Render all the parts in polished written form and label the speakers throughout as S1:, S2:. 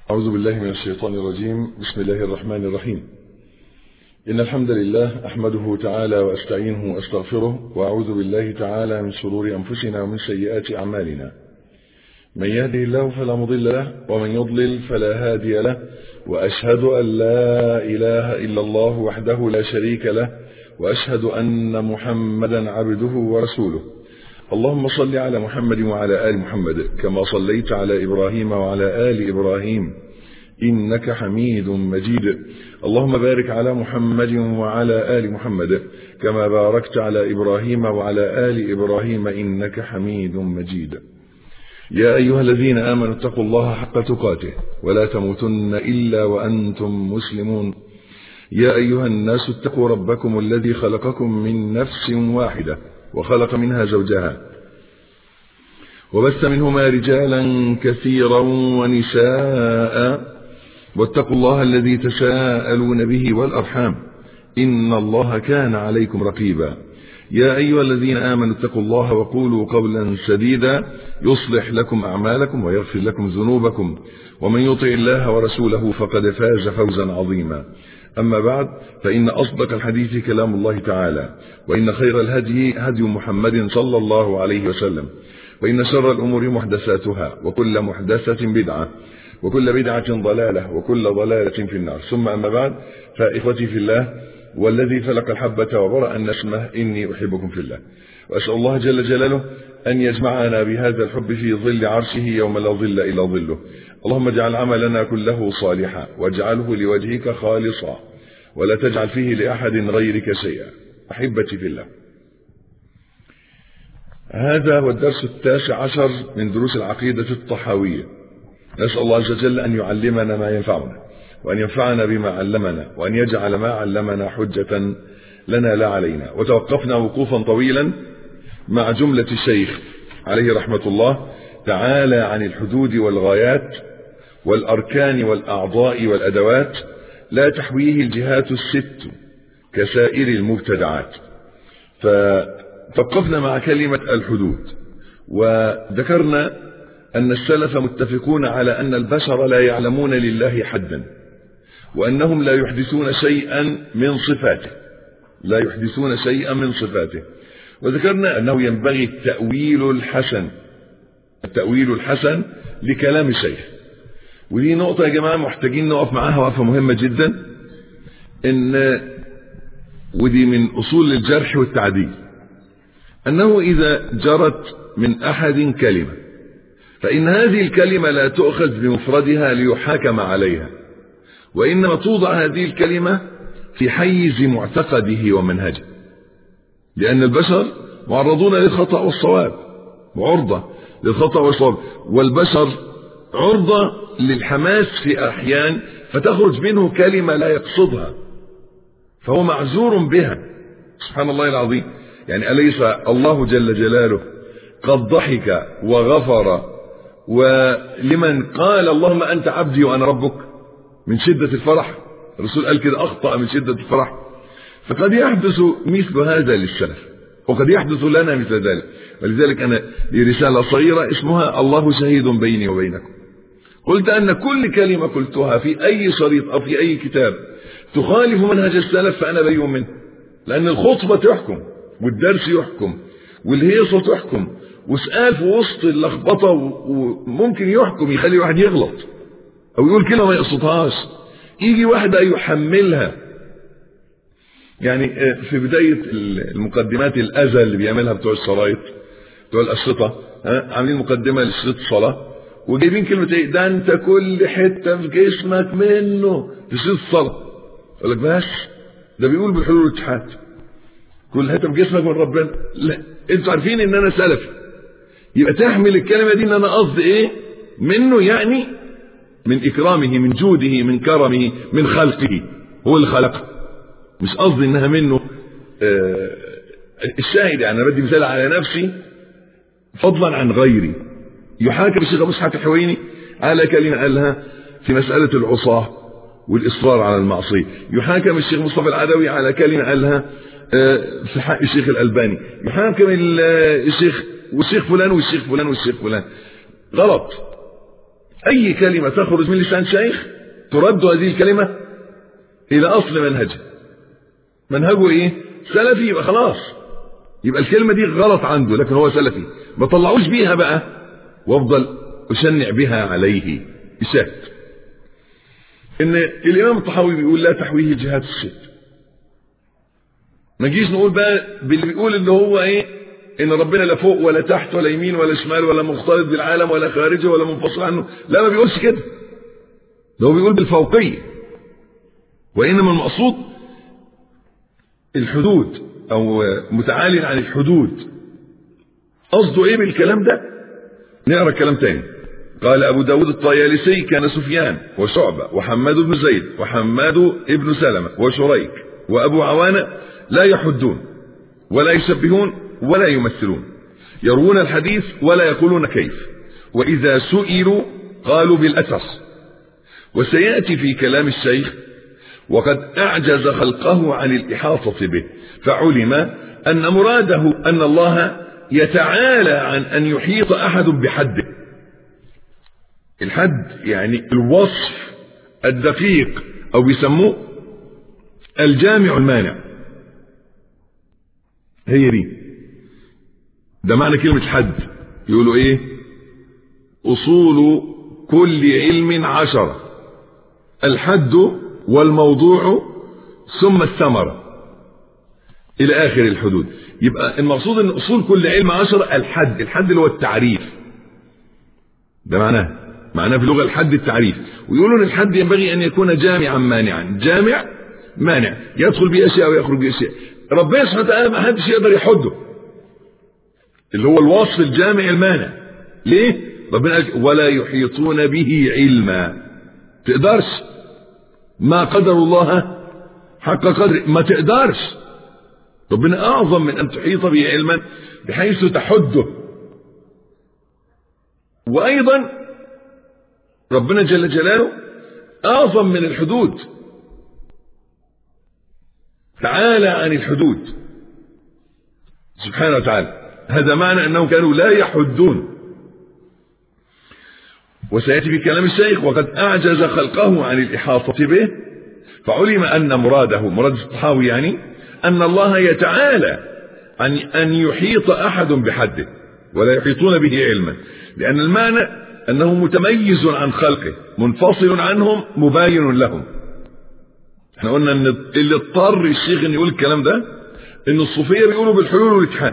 S1: أعوذ بالله من الشيطان الرجيم. بسم الله الرحمن الرحيم. إن الحمد لله أحمده تعالى وأستعينه وأستغفره، وأعوذ بالله تعالى من شرور أنفسنا ومن سيئات أعمالنا. من يهده الله فلا مضل له، ومن يضلل فلا هادي له، وأشهد أن لا إله إلا الله وحده لا شريك له، وأشهد أن محمدا عبده ورسوله. اللهم صل على محمد وعلى آل محمد كما صليت على إبراهيم وعلى آل إبراهيم إنك حميد مجيد. اللهم بارك على محمد وعلى آل محمد كما باركت على إبراهيم وعلى آل إبراهيم إنك حميد مجيد. يا أيها الذين آمنوا اتقوا الله حق تقاته ولا تموتن إلا وأنتم مسلمون. يا أيها الناس اتقوا ربكم الذي خلقكم من نفس واحدة وخلق منها زوجها وبث منهما رجالا كثيرا ونساء، واتقوا الله الذي تساءلون به والأرحام إن الله كان عليكم رقيبا. يا أيها الذين آمنوا اتقوا الله وقولوا قولا سديدا يصلح لكم أعمالكم ويغفر لكم ذنوبكم، ومن يطع الله ورسوله فقد فاز فوزا عظيما. أما بعد، فإن أصدق الحديث كلام الله تعالى، وإن خير الهدي هدي محمد صلى الله عليه وسلم، وإن شر الأمور محدثاتها، وكل محدثة بدعة، وكل بدعة ضلالة، وكل ضلالة في النار. ثم أما بعد، فإخوتي في الله والذي فلق الحبة وبرأ النسمة إني أحبكم في الله، وأسأل الله جل جلاله أن يجمعنا بهذا الحب في ظل عرشه يوم لا ظل إلا ظله. اللهم اجعل عملنا كله صالحا، واجعله لوجهك خالصا، ولا تجعل فيه لأحد غيرك شيئا. أحبتي في الله، هذا هو الدرس 19 من دروس العقيدة الطحاوية. نسأل الله عز وجل أن يعلمنا ما ينفعنا، وأن ينفعنا بما علمنا، وأن يجعل ما علمنا حجة لنا لا علينا. وتوقفنا وقوفا طويلا مع جملة الشيخ عليه رحمة الله تعالى عن الحدود والغايات والأركان والأعضاء والأدوات لا تحويه الجهات الست كسائر المبتدعات. فتوقفنا مع كلمة الحدود، وذكرنا أن السلف متفقون على أن البشر لا يعلمون لله حدا، وأنهم لا يحدثون شيئا من صفاته، لا يحدثون شيئا من صفاته. وذكرنا أنه ينبغي التأويل الحسن لكلام الشيخ. ودي نقطة يا جماعة محتاجين نقف معاها وقفة مهمة جدا، ودي من أصول الجرح والتعديل، أنه إذا جرت من أحد كلمة فإن هذه الكلمة لا تؤخذ بمفردها ليحاكم عليها، وإنما توضع هذه الكلمة في حيز معتقده ومنهجه، لأن البشر معرضون للخطأ والصواب، وعرضة للخطأ والصواب، والبشر عرضة للحماس في أحيان فتخرج منه كلمة لا يقصدها، فهو معذور بها. سبحان الله العظيم. يعني أليس الله جل جلاله قد ضحك وغفر ولمن قال اللهم أنت عبدي وأنا ربك من شدة الفرح؟ الرسول قال كده، أخطأ من شدة الفرح. فقد يحدث مثل هذا للسلف، وقد يحدث لنا مثل ذلك. ولذلك أنا لي رسالة صغيرة اسمها الله شهيد بيني وبينكم. قلت أن كل كلمة قلتها في أي شريط أو في أي كتاب تخالف منهج السلف فأنا بريء منه، لأن الخطبة تحكم، والدرس يحكم، والهيصة تحكم، وسؤال في وسط اللخبطة وممكن يحكم يخلي واحد يغلط أو يقول كلمة ما يقصدهاش، يجي واحد يحملها. يعني في بداية المقدمات الأذى اللي بيعملها بتوع الشرايط بتوع الأشرطة، عاملين مقدمة لشريط الصلاة وجايبين كلمة ايه؟ ده انت كل حتة في جسمك منه في شريط الصلاة. يقول لك بس ده بيقول بالحلول والاتحاد، كل حتة في جسمك من ربنا. لا، انتوا عارفين ان انا سلفي، يبقى تحمل الكلمة دي ان انا قصدي ايه منه، يعني من اكرامه، من جوده، من كرمه، من خلقه، هو اللي خلقه، مش قصدي انها منه. الشاهد يعني انا بدي مثال على نفسي فضلا عن غيري. يحاكم الشيخ ابو اسحاق الحويني على كلمة قالها في مسألة العصاة والإصرار على المعصية، يحاكم الشيخ مصطفى العدوي على كلمة قالها في حق الشيخ الألباني، يحاكم الشيخ والشيخ فلان والشيخ فلان والشيخ فلان. غلط. أي كلمة تخرج من لسان شيخ ترد هذه الكلمة إلى أصل منهجه إيه؟ سلفي. يبقى خلاص، يبقى الكلمة دي غلط عنده، لكن هو سلفي، ما طلعوش بيها بقى وافضل أشنع بها عليه. الشاهد إن الإمام الطحاوي بيقول لا تحويه جهات الشد. ما نجيش نقول بقى باللي بيقول اللي هو إيه، إن ربنا لا فوق ولا تحت ولا يمين ولا شمال ولا مختلط بالعالم ولا خارجه ولا منفصل عنه. لا، ما بيقولش كده، ده هو بيقول بالفوقية. وإنما المقصود الحدود أو متعالي عن الحدود. قصده إيه بالكلام ده؟ نقرأ الكلام تاني. قال أبو داود الطيالسي كان سفيان وشعبة وحماد بن زيد وحماد بن سلمة وشريك وأبو عوانة لا يحدون ولا يشبهون ولا يمثلون، يروون الحديث ولا يقولون كيف، وإذا سئلوا قالوا بالأثر. وسيأتي في كلام الشيخ وقد أعجز خلقه عن الإحاطة به، فعلم أن مراده أن الله يتعالى عن أن يحيط أحد بحده. الحد يعني الوصف الدقيق، أو بيسموه الجامع المانع. هي دي، ده معنى كلمة حد. يقولوا ايه؟ أصول كل علم 10، الحد والموضوع ثم الثمرة إلى آخر الحدود. يبقى المقصود أن أصول كل علم 10 الحد. الحد اللي هو التعريف، ده معناه في اللغة الحد التعريف. ويقولوا أن الحد ينبغي أن يكون جامعا مانعا. جامع مانع، يدخل بأشياء ويخرج بأشياء. ربنا سبحانه وتعالى ما حدش يقدر يحده، اللي هو الوصف الجامع المانع. ليه؟ ربنا قال ولا يحيطون به علما. تقدرش، ما قدر الله حق قدره، ما تقدرش. ربنا أعظم من أن تحيط به علما بحيث تحده. وأيضا ربنا جل جلاله أعظم من الحدود، تعالى عن الحدود سبحانه وتعالى. هذا معنى أنهم كانوا لا يحدون. وسيأتي في كلام الشيخ وقد أعجز خلقه عن الإحاطة به، فعلم أن مراد الطحاوي يعني أن الله يتعالى عن أن يحيط أحد بحده، ولا يحيطون به علما، لأن المعنى أنه متميز عن خلقه، منفصل عنهم، مباين لهم. احنا قلنا ان اللي اضطر الشيخ ان يقول الكلام ده ان الصوفية بيقولوا بالحلول والاتحاد.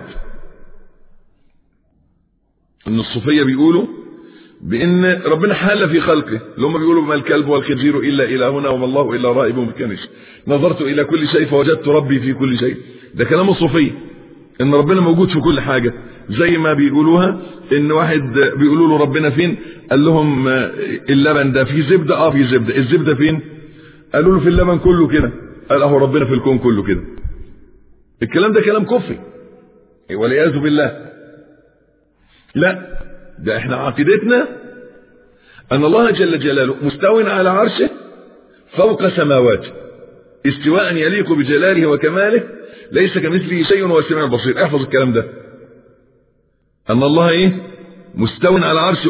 S1: ان الصوفية بيقولوا بان ربنا حال في خلقه، اللي هم بيقولوا ما الكلب والخنزير الا الهنا وما الله الا رائب بالكنس، نظرت الى كل شيء فوجدت ربي في كل شيء. ده كلام الصوفية، ان ربنا موجود في كل حاجة. زي ما بيقولوها ان واحد بيقولوا له ربنا فين، قال لهم اللبن ده فيه زبدة، فيه زبدة. الزبدة فين؟ قالوا له في اللبن كله كده. قال اهو ربنا في الكون كله كده. الكلام ده كلام كفري والعياذ بالله. لا، ده احنا عقيدتنا ان الله جل جلاله مستو على عرشه فوق سماواته استواء يليق بجلاله وكماله، ليس كمثله شيء وهو السميع البصير. احفظ الكلام ده، ان الله ايه؟ مستو على عرشه.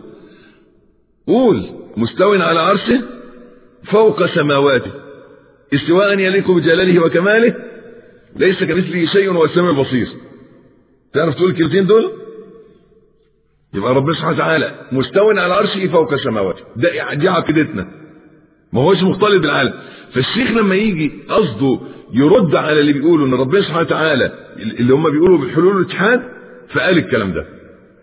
S1: قول مستو على عرشه فوق سماواته استواء يليق بجلاله وكماله، ليس كمثله شيء وهو السميع البصير. تعرف تقول الكلمتين دول؟ يبقى ربنا سبحانه وتعالى مستو على عرشه فوق سماواته. دي عقيدتنا، ما هوش مختلط بالعالم. فالشيخ لما يجي قصده يرد على اللي بيقولوا ان ربنا سبحانه وتعالى اللي هم بيقولوا بالحلول والاتحاد، فقال الكلام ده،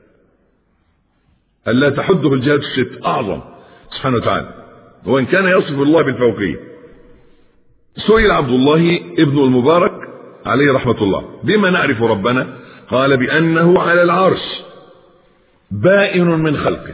S1: قال لا تحده الجهات الست، اعظم سبحانه وتعالى، وان كان يصف الله بالفوقيه. سئل عبد الله ابن المبارك عليه رحمه الله بما نعرف ربنا، قال بانه على العرش بائن من خلقه.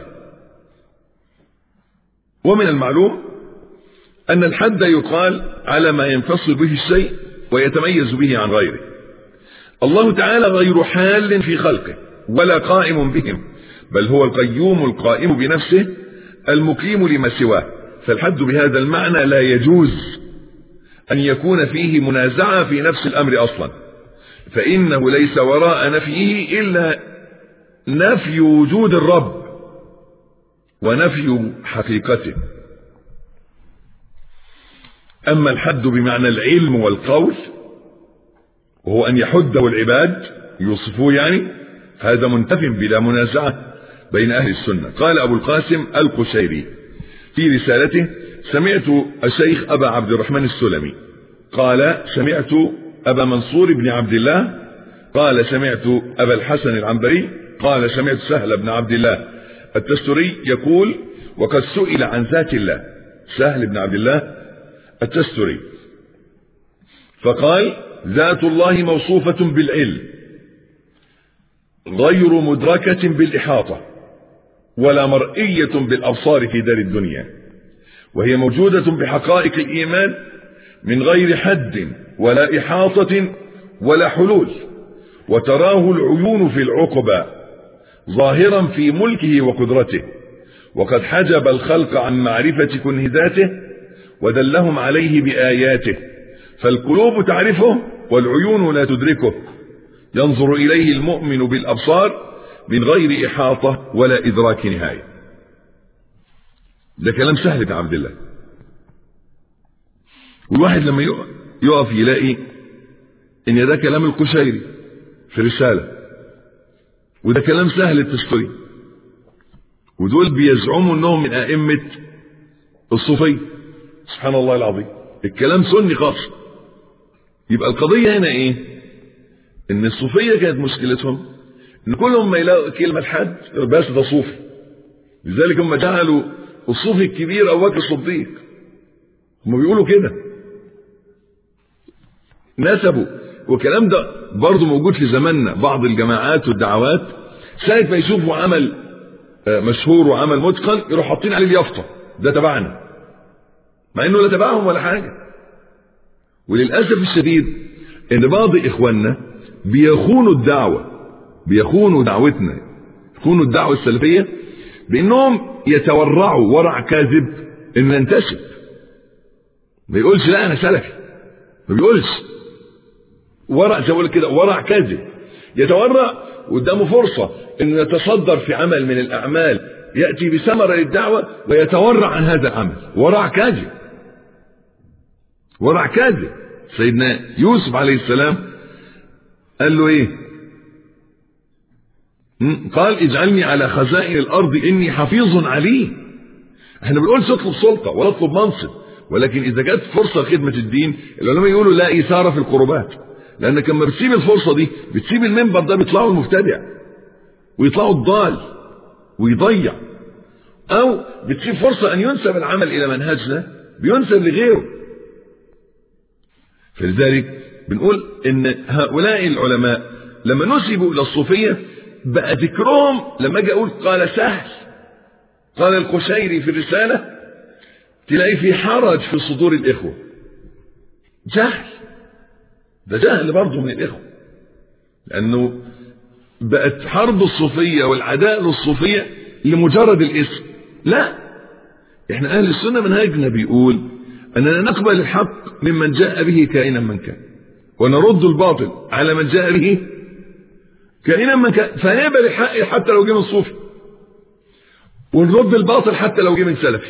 S1: ومن المعلوم أن الحد يقال على ما ينفصل به الشيء ويتميز به عن غيره. الله تعالى غير حال في خلقه ولا قائم بهم، بل هو القيوم القائم بنفسه المقيم لما سواه. فالحد بهذا المعنى لا يجوز أن يكون فيه منازعة في نفس الأمر أصلا، فإنه ليس وراء نفيه إلا نفي وجود الرب ونفي حقيقته. أما الحد بمعنى العلم والقول وهو أن يحده العباد يوصفوه يعني، هذا منتف بلا منازعة بين أهل السنة. قال أبو القاسم القشيري في رسالته: سمعت الشيخ أبا عبد الرحمن السلمي قال سمعت أبا منصور بن عبد الله قال سمعت أبا الحسن العنبري قال سمعت سهل بن عبد الله التستري يقول: وقد سئل عن ذات الله، سهل بن عبد الله التستري، فقال: ذات الله موصوفة بالعلم غير مدركة بالإحاطة ولا مرئية بالأبصار في دار الدنيا، وهي موجودة بحقائق الإيمان من غير حد ولا إحاطة ولا حلول، وتراه العيون في العقبى ظاهرا في ملكه وقدرته، وقد حجب الخلق عن معرفة كنه ذاته ودلهم عليه بآياته، فالقلوب تعرفه والعيون لا تدركه، ينظر إليه المؤمن بالأبصار من غير إحاطة ولا إدراك نهاية. ده كلام سهل بن عبد الله. والواحد لما يقف يلاقي ان ده كلام القشيري في رسالة، وده كلام سهل التستري، ودول بيزعموا انهم من ائمة الصوفية. سبحان الله العظيم، الكلام سني خاص. يبقى القضية هنا ايه؟ ان الصوفية كانت مشكلتهم ان كلهم ما يلاقوا كلمة حد بس ده صوفي، لذلك هم جعلوا الصوفي الكبير ابو بكر الصديق. هم بيقولوا كده، نسبوا، والكلام ده برضه موجود في زماننا. بعض الجماعات والدعوات ساعة ما يشوفوا عمل مشهور وعمل متقن يروحوا حاطين عليه اليافطة ده تبعنا، مع انه لا تبعهم ولا حاجة. وللأسف الشديد ان بعض اخواننا بيخونوا الدعوة، بيخونوا دعوتنا، يخونوا الدعوة السلفية بانهم يتورعوا ورع كاذب ان ننتسب. ما يقولش لا انا سلفي، ما بيقولش ورع، زي ما بقول كده ورع كاذب، يتورع قدامه فرصة انه يتصدر في عمل من الاعمال يأتي بثمرة للدعوة ويتورع عن هذا العمل. ورع كاذب، ورع كاذب. سيدنا يوسف عليه السلام قال له ايه؟ قال اجعلني على خزائن الارض اني حفيظ عليم. احنا بنقولش اطلب سلطة ولا اطلب منصب، ولكن اذا جت فرصة خدمة الدين العلماء يقولوا لا ايثار في القربات، لانك لما بتسيب الفرصة دي بتسيب المنبر ده بيطلعوا المبتدع ويطلعوا الضال ويضيع، او بتسيب فرصة ان ينسب العمل الى منهجنا بينسب لغيره. فلذلك بنقول ان هؤلاء العلماء لما نسبوا الى الصوفية بقى ذكرهم، لما اجي اقول قال سهل قال القشيري في الرسالة، تلاقي في حرج في صدور الاخوة. جهل، ده جهل برضه من الاخوة، لانه بقت حرب الصوفية والعداء للصوفية لمجرد الاسم. لا، احنا اهل السنة منهجنا بيقول اننا نقبل الحق ممن جاء به كائنا من كان، ونرد الباطل على من جاء به كائنا من كان. فنقبل الحق حتى لو جه من صوفي، ونرد الباطل حتى لو جه من سلفي.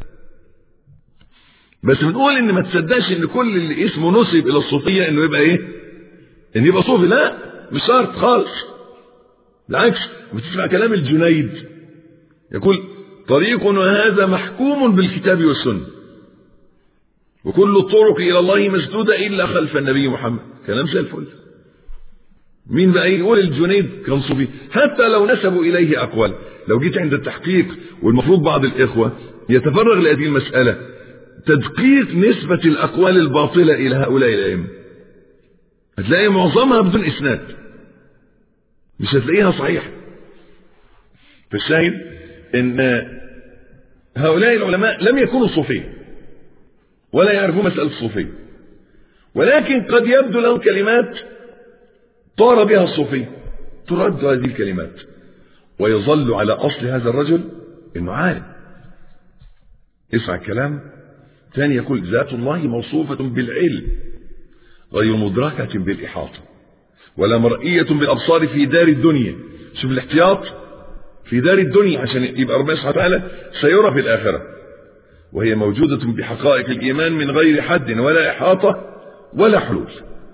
S1: بس بنقول ان ما تصدقش ان كل اللي اسمه نسب الى الصوفية انه يبقى ايه؟ انه يبقى صوفي. لا، مش شرط خالص، بالعكس. بتسمع كلام الجنيد يقول طريقنا هذا محكوم بالكتاب والسنة، وكل الطرق الى الله مسدودة الا خلف النبي محمد. كلام زي الفل. مين بقى يقول الجنيد كان صوفي؟ حتى لو نسبوا اليه اقوال، لو جيت عند التحقيق، والمفروض بعض الاخوة يتفرغ لهذه المسألة، تدقيق نسبة الاقوال الباطلة الى هؤلاء الائمة، هتلاقي معظمها بدون اسناد، مش هتلاقيها صحيحة. فالشاهد ان هؤلاء العلماء لم يكونوا صوفية ولا يعرفوا مسألة الصوفية، ولكن قد يبدو لهم كلمات طار بها الصوفية، ترد هذه الكلمات، ويظل على أصل هذا الرجل إنه عالم. اسمع الكلام ثاني، يقول ذات الله موصوفة بالعلم غير مدركة بالإحاطة ولا مرئية بالأبصار في دار الدنيا. شوف الاحتياط، في دار الدنيا عشان يبقى ربنا سبحانه وتعالى سيرى في الآخرة، وهي موجودة بحقائق الإيمان من غير حد ولا إحاطة ولا حلول.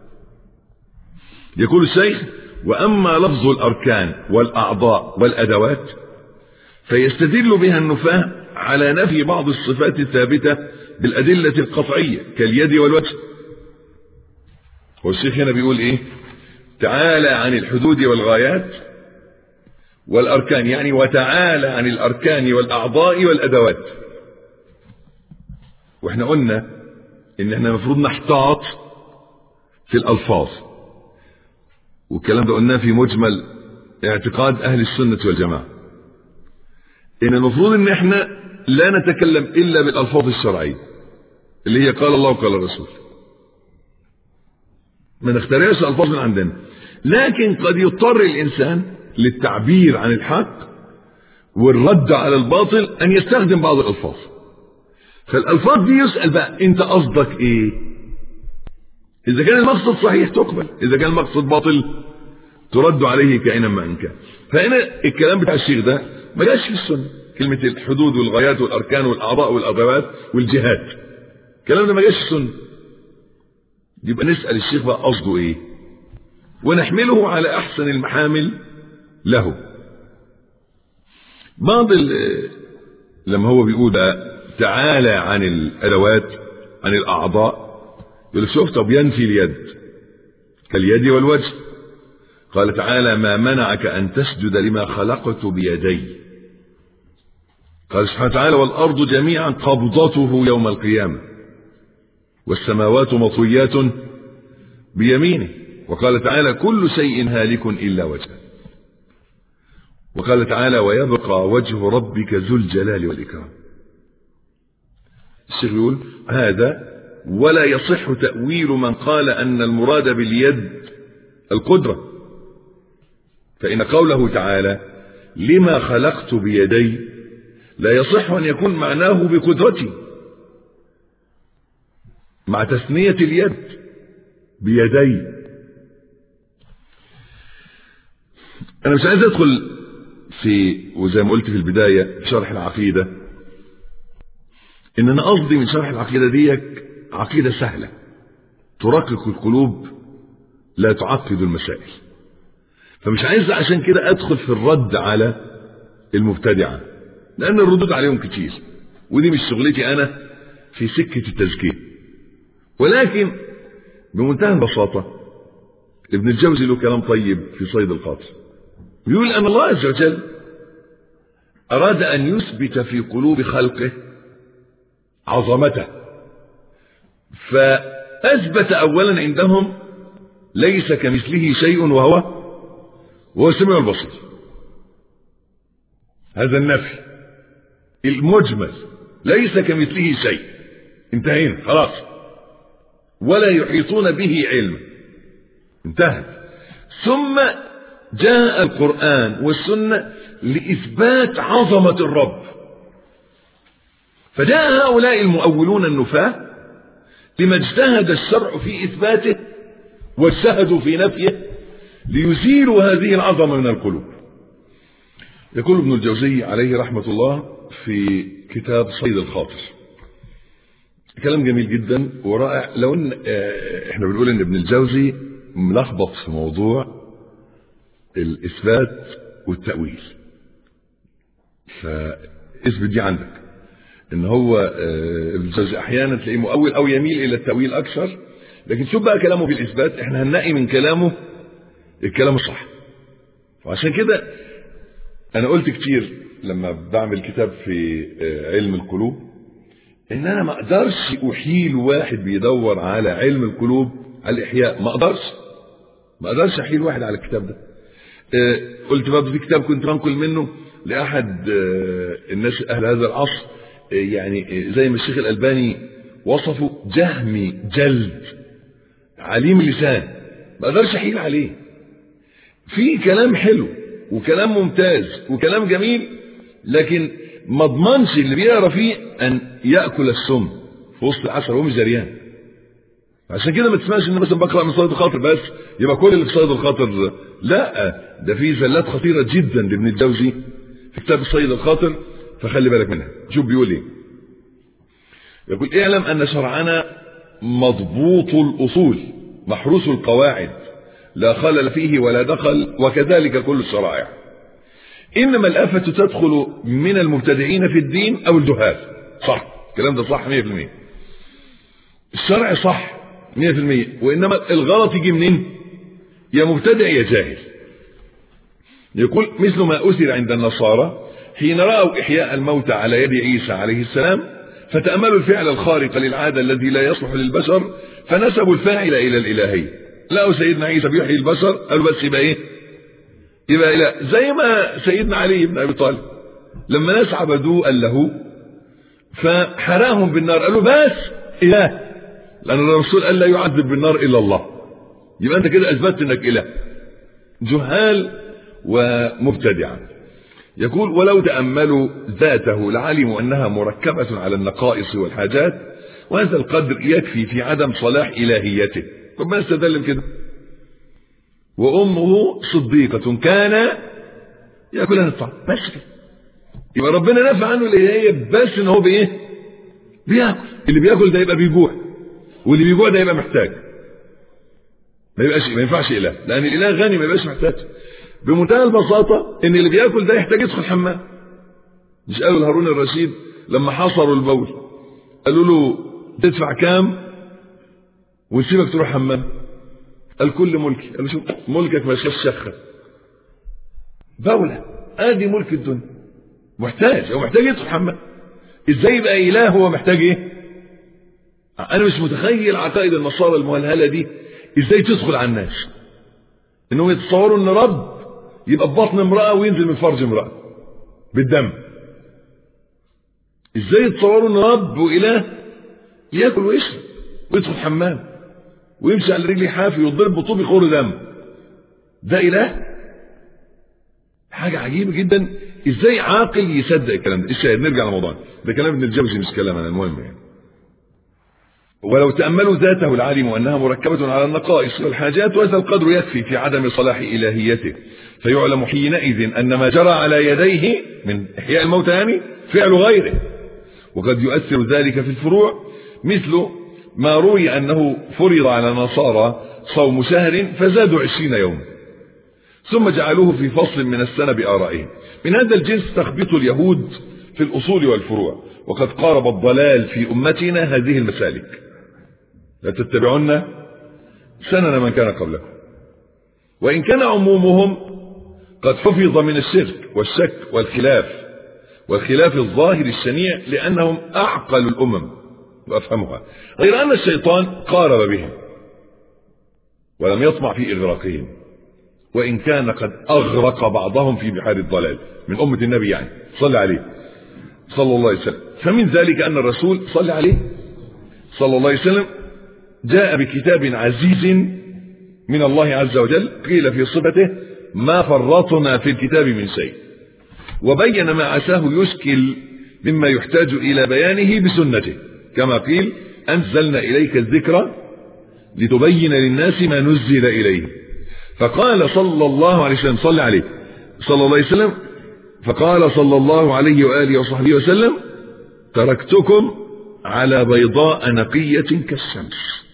S1: يقول الشيخ: وأما لفظ الأركان والأعضاء والأدوات فيستدل بها النفاة على نفي بعض الصفات الثابتة بالأدلة القطعية كاليد والوجه. والشيخ هنا بيقول إيه؟ تعالى عن الحدود والغايات والأركان، يعني وتعالى عن الأركان والأعضاء والأدوات. وإحنا قلنا إن إحنا المفروض نحتاط في الألفاظ، والكلام ده قلناه في مجمل اعتقاد أهل السنة والجماعة، إن المفروض إن إحنا لا نتكلم إلا بالألفاظ الشرعية اللي هي قال الله وقال الرسول، ما نخترعش ألفاظ من عندنا. لكن قد يضطر الإنسان للتعبير عن الحق والرد على الباطل أن يستخدم بعض الألفاظ. فالألفاظ دي يسأل بقى أنت قصدك إيه؟ إذا كان المقصد صحيح تقبل، إذا كان المقصد باطل ترد عليه كائنا ما إن كان. فهنا الكلام بتاع الشيخ ده ما جاش في السنة، كلمة الحدود والغايات والأركان والأعضاء والأدوات والجهات، الكلام ده ما جاش في السنة. يبقى نسأل الشيخ بقى قصده إيه ونحمله على أحسن المحامل له. لما هو بيقول تعالى عن الأدوات عن الأعضاء، يقول شوف طب ينفي اليد كاليد والوجه. قال تعالى: ما منعك أن تسجد لما خلقت بيدي. قال سبحانه وتعالى: والأرض جميعا قبضته يوم القيامة والسماوات مطويات بيمينه. وقال تعالى: كل شيء هالك إلا وجهه. وقال تعالى: ويبقى وجه ربك ذو الجلال والإكرام. الشيخ يقول هذا ولا يصح تأويل من قال أن المراد باليد القدرة، فإن قوله تعالى: لما خلقت بيدي لا يصح أن يكون معناه بقدرتي مع تثنية اليد بيدي. أنا مش عايز أدخل وزي ما قلت في البداية شرح العقيدة، إن أنا قصدي من شرح العقيدة دي عقيدة سهلة ترقق القلوب لا تعقد المسائل. فمش عايز عشان كده أدخل في الرد على المبتدعة، لأن الردود عليهم كتير ودي مش شغلتي أنا في سكة التزكية. ولكن بمنتهى البساطة ابن الجوزي له كلام طيب في صيد الخاطر، يقول أن الله عز وجل أراد أن يثبت في قلوب خلقه عظمته، فأثبت أولا عندهم ليس كمثله شيء وهو السميع البصير. هذا النفي المجمل، ليس كمثله شيء، انتهينا خلاص، ولا يحيطون به علما، انتهى. ثم جاء القرآن والسنة لإثبات عظمة الرب، فجاء هؤلاء المؤولون النفاة لما اجتهد الشرع في إثباته واجتهدوا في نفيه ليزيلوا هذه العظمة من القلوب. يقول ابن الجوزي عليه رحمة الله في كتاب صيد الخاطر كلام جميل جدا ورائع. لو ان احنا بنقول ان ابن الجوزي ملخبط في موضوع الإثبات والتأويل، فاثبت دي عندك ان هو ابن الجوزي احيانا تلاقيه مؤول او يميل الى التأويل اكثر، لكن شوف بقى كلامه في الإثبات احنا هنلاقي من كلامه الكلام الصح. وعشان كده انا قلت كتير لما بعمل كتاب في علم القلوب ان انا ما اقدرش احيل واحد بيدور على علم القلوب على الاحياء، ما اقدرش احيل واحد على الكتاب ده. قلت برضه في كتاب كنت بنقل منه لاحد الناس اهل هذا العصر، يعني زي ما الشيخ الألباني وصفه جهمي جلد عليم اللسان، ما اقدرش احيل عليه. في كلام حلو وكلام ممتاز وكلام جميل، لكن ما اضمنش اللي بيقرا فيه ان ياكل السم في وسط العسل وهو مش جريان. عشان كده ما تسمعش ان مثلا بقرا من صيد الخاطر بس يبقى كل اللي في صيد الخاطر، لا، ده في زلات خطيره جدا لابن الجوزي في كتاب الصيد الخاطر، فخلي بالك منها. شوف بيقول ايه. يقول اعلم ان شرعنا مضبوط الاصول محروس القواعد لا خلل فيه ولا دخل، وكذلك كل الشرائع. انما الآفة تدخل من المبتدعين في الدين او الجهال. صح، الكلام ده صح 100%. الشرع صح 100%، وانما الغلط يجي منين؟ يا مبتدع يا جاهل. يقول مثل ما أثر عند النصارى حين رأوا إحياء الموتى على يد عيسى عليه السلام، فتأملوا الفعل الخارق للعادة الذي لا يصلح للبشر، فنسبوا الفاعل إلى الإلهية. لقوا سيدنا عيسى بيحيي البشر، قالوا بس يبقى إيه؟ يبقى إله. زي ما سيدنا علي بن أبي طالب لما ناس عبدوه قال له فحراهم بالنار، قالوا بس إله، لأن الرسول قال لا يعذب بالنار إلا الله. يبقى أنت كده أثبتت أنك إله. جهال ومبتدعة. يقول ولو تأملوا ذاته لعلموا أنها مركبة على النقائص والحاجات، وهذا القدر يكفي في عدم صلاح إلهيته. ربنا استدل كده. وأمه صديقة كان يأكلها الطعام، بس كده. يبقى ربنا نفى عنه الإلهية بس إن هو بإيه؟ بيأكل. اللي بيأكل ده يبقى بيجوع، واللي بيجوع ده يبقى محتاج. ما ينفعش إله، لأن الإله غني ما يبقاش محتاج. بمنتهى البساطة ان اللي بياكل ده يحتاج يدخل حمام. مش قالوا لهارون الرشيد لما حصروا البول قالوا له تدفع كام ونسيبك تروح حمام؟ قال كل ملكي. قال له شوف ملكك ما يشفش شخة بولة، ادي ملك الدنيا. محتاج، هو محتاج يدخل حمام. ازاي يبقى اله هو محتاج ايه؟ انا مش متخيل عقائد النصارى المهلهله دي ازاي تدخل على الناس، انهم يتصوروا ان رب يبقى ببطن امرأة وينزل من فرج امرأة بالدم. ازاي يتصوروا ان رب وإله يأكل ويشرب ويدخل حمام ويمشي على رجلي حافي ويضرب بطوب يخور دم؟ ده إله؟ حاجة عجيبة جدا. ازاي عاقل يصدق الكلام ده؟ الشاهد نرجع لموضوعنا، ده كلام ابن الجوزي مش كلام انا. المهم يعني ولو تأملوا ذاته لعلموا أنها مركبة على النقائص والحاجات، وهذا القدر يكفي في عدم صلاح إلهيته، فيعلم حينئذ أن ما جرى على يديه من إحياء الموتى يعني فعل غيره. وقد يؤثر ذلك في الفروع، مثل ما روي أنه فرض على النصارى صوم شهر فزادوا 20 يوما، ثم جعلوه في فصل من السنة بآرائهم. من هذا الجنس تخبط اليهود في الأصول والفروع، وقد قارب الضلال في أمتنا هذه المسالك. لا تتبعون سنن من كان قبلكم. وإن كان عمومهم قد حفظ من الشرك والشك والخلاف الظاهر الشنيع، لأنهم أعقل الأمم وأفهمها، غير أن الشيطان قارب بهم ولم يطمع في إغراقهم، وإن كان قد أغرق بعضهم في بحار الضلال من أمة النبي يعني صلى عليه صلى الله عليه وسلم. فمن ذلك أن الرسول صلى عليه صلى الله عليه وسلم جاء بكتاب عزيز من الله عز وجل، قيل في صفته ما فرطنا في الكتاب من شيء، وبين ما عساه يشكل مما يحتاج إلى بيانه بسنته، كما قيل أنزلنا إليك الذكر لتبين للناس ما نزل إليه. فقال صلى الله عليه وسلم صلى عليه صلى الله عليه وسلم فقال صلى الله عليه وآله وصحبه وسلم تركتكم على بيضاء نقية كالشمس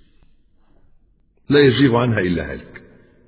S1: لا يزيغ عنها إلا هالك.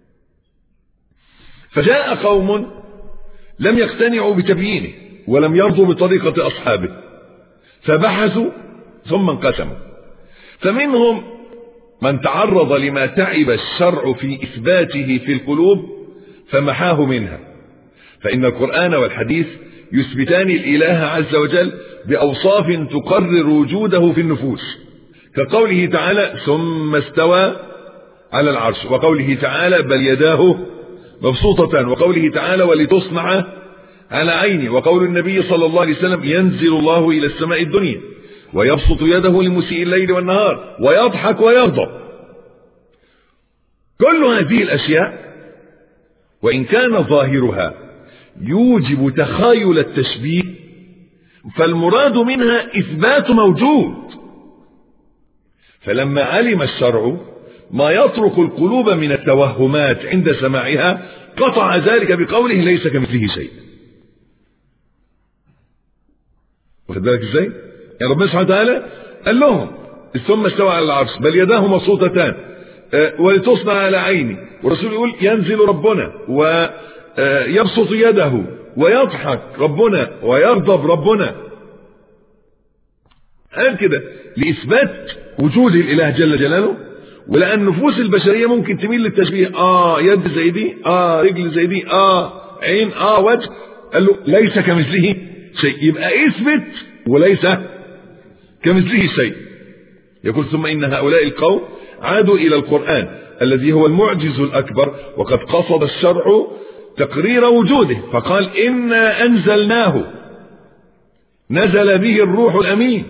S1: فجاء قوم لم يقتنعوا بتبيينه ولم يرضوا بطريقة أصحابه، فبحثوا ثم انقسموا، فمنهم من تعرض لما تعب الشرع في إثباته في القلوب فمحاه منها، فإن القرآن والحديث يثبتان الإله عز وجل بأوصاف تقرر وجوده في النفوس، كقوله تعالى ثم استوى على العرش، وقوله تعالى بل يداه مبسوطتان، وقوله تعالى ولتصنع على عيني، وقول النبي صلى الله عليه وسلم ينزل الله إلى السماء الدنيا ويبسط يده لمسيء الليل والنهار ويضحك ويغضب. كل هذه الأشياء وإن كان ظاهرها يوجب تخايل التشبيه، فالمراد منها إثبات موجود. فلما علم الشرع ما يطرق القلوب من التوهمات عند سماعها قطع ذلك بقوله ليس كمثله شيء. واخد بالك ازاي؟ يعني ربنا سبحانه وتعالى قال لهم ثم استوى على العرش بل يداه مبسوطتان ولتصنع على عيني، والرسول يقول ينزل ربنا ويبسط يده ويضحك ربنا ويغضب ربنا. قال كده لإثبات وجود الإله جل جلاله، ولأن نفوس البشرية ممكن تميل للتشبيه، يد زي دي، رجل زي دي، عين، وجه. قال له ليس كمثله شيء، يبقى اثبت وليس كمثله شيء. يقول ثم إن هؤلاء القوم عادوا إلى القرآن الذي هو المعجز الأكبر، وقد قصد الشرع تقرير وجوده فقال إنا أنزلناه نزل به الروح الأمين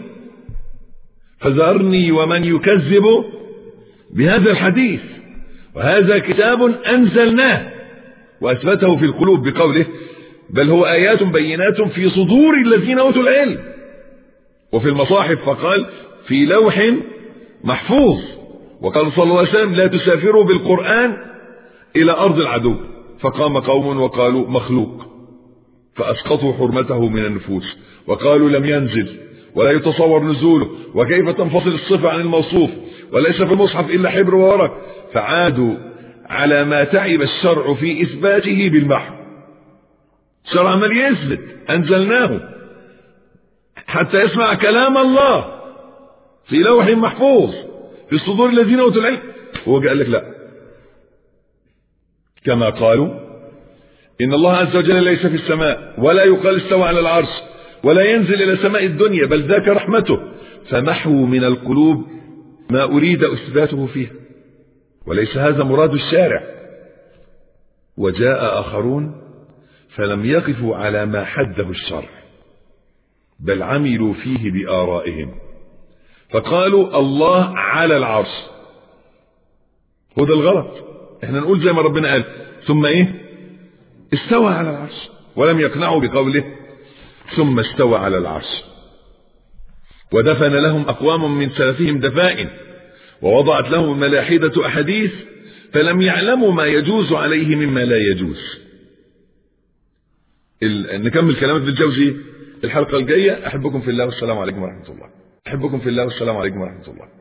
S1: فذرني ومن يكذب بهذا الحديث وهذا كتاب أنزلناه، وأثبته في القلوب بقوله بل هو آيات بينات في صدور الذين أوتوا العلم، وفي المصاحف فقال في لوح محفوظ. وقال صلى الله عليه وسلم لا تسافروا بالقرآن إلى أرض العدو، فقام قوم وقالوا مخلوق فأسقطوا حرمته من النفوس وقالوا لم ينزل ولا يتصور نزوله، وكيف تنفصل الصفة عن الموصوف وليس في المصحف إلا حبر وورق، فعادوا على ما تعب الشرع في إثباته بالمحو. الشرع عمال يثبت أنزلناه حتى يسمع كلام الله في لوح محفوظ في صدور الذين أوتوا العلم، هو قال لك لا، كما قالوا إن الله عز وجل ليس في السماء ولا يقال استوى على العرش ولا ينزل إلى سماء الدنيا بل ذاك رحمته، فمحوا من القلوب ما أريد إثباته فيها، وليس هذا مراد الشارع. وجاء آخرون فلم يقفوا على ما حده الشرع بل عملوا فيه بآرائهم، فقالوا الله على العرش، هو ده الغلط. احنا نقول زي ما ربنا قال ثم استوى على العرش، ولم يقنعوا بقوله ثم استوى على العرش. ودفن لهم أقوام من سلفهم دفائن ووضعت لهم ملاحدة أحاديث فلم يعلموا ما يجوز عليه مما لا يجوز. نكمل كلامات بالجوزي الحلقة الجاية. أحبكم في الله والسلام عليكم ورحمة الله. أحبكم في الله والسلام عليكم ورحمة الله.